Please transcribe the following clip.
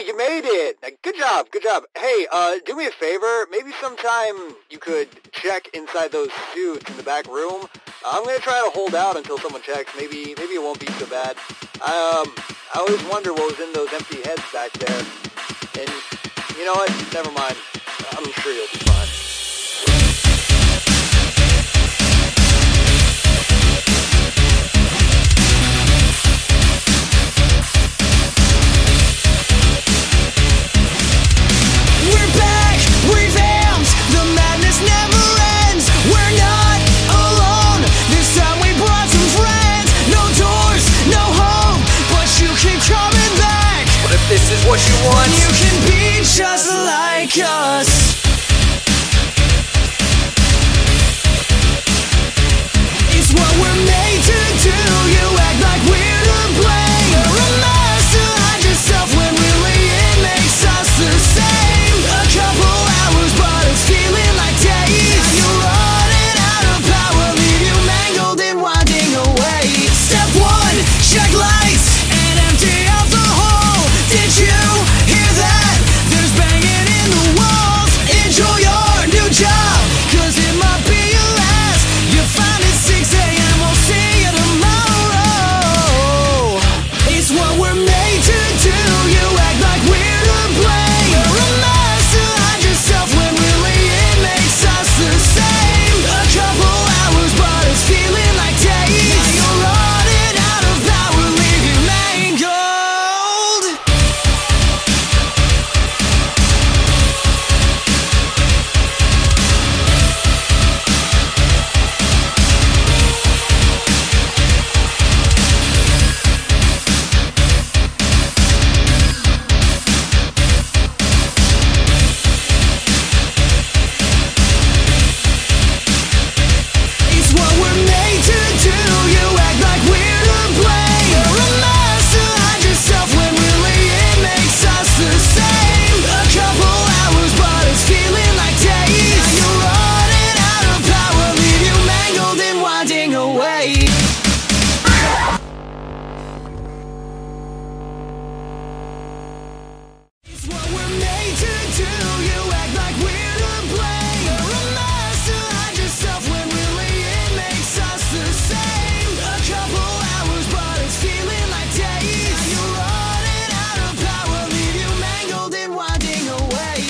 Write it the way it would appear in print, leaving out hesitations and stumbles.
you made it. Good job, good job. Hey, do me a favor. Maybe sometime you could check inside those suits in the back room. I'm gonna try to hold out until someone checks. Maybe it won't be so bad. I always wonder what was in those empty heads back there. And you know what? Never mind. I'm sure you'll be fine. This is what you want. You can be just like us.